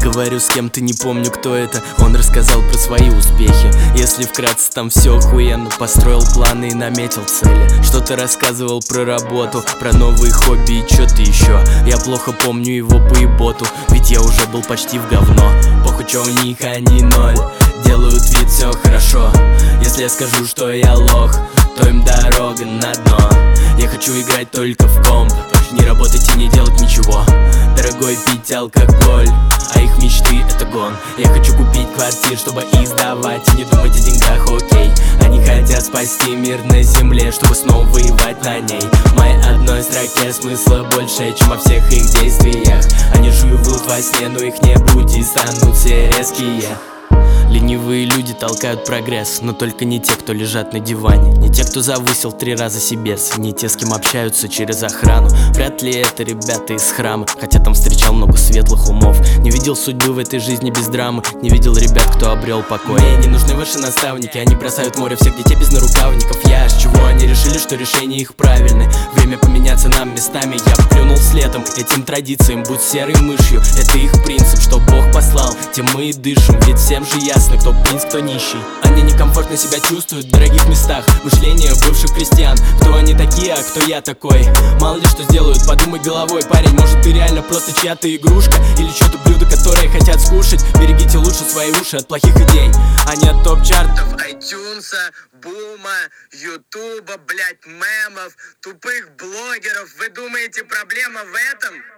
Говорю с кем-то, не помню, кто это. Он рассказал про свои успехи. Если вкратце, там все охуенно. Построил планы и наметил цели. Что-то рассказывал про работу, про новые хобби и что-то еще. Я плохо помню его по еботу, ведь я уже был почти в говно. Похуй, чё у них, они ноль. Делают вид, все хорошо. Если я скажу, что я лох, то им дорога на дно. Я хочу играть только в комп, не работать и не делать ничего. Дорогой пить алкоголь, а их мечты это гон. Я хочу купить квартиру, чтобы их сдавать и не думать о деньгах, окей. Они хотят спасти мир на земле, чтобы снова воевать на ней. В моей одной строке смысла больше, чем во всех их действиях. Они живут во сне, но их не будет, станут все резкие. Ленивые люди толкают прогресс, но только не те, кто лежат на диване. Не те, кто завысил 3 раза себес, не те, с кем общаются через охрану. Вряд ли это ребята из храма, хотя там встречал много светлых умов. Не видел судьбы в этой жизни без драмы, не видел ребят, кто обрел покой. Мне не нужны ваши наставники, они бросают в море всех детей без нарукавников. Я с чего они решили, что решения их правильны? Время поменяться нам местами, я плюнул следом этим традициям. Будь серой мышью, это их принцип, что Бог послал, тем мы и дышим. Ведь всем же ясно, кто принц, кто нищий. Они некомфортно себя чувствуют в дорогих местах. Мышление бывших крестьян. Кто они такие, а кто я такой? Мало ли что сделают, подумай головой. Парень, может ты реально просто чья-то игрушка? Или что-то блюдо, которое хотят скушать? Берегите лучше свои уши от плохих идей, а не от топ-чартов iTunes, бума, ютуба, блять, мемов, тупых блогеров. Вы думаете, проблема в этом?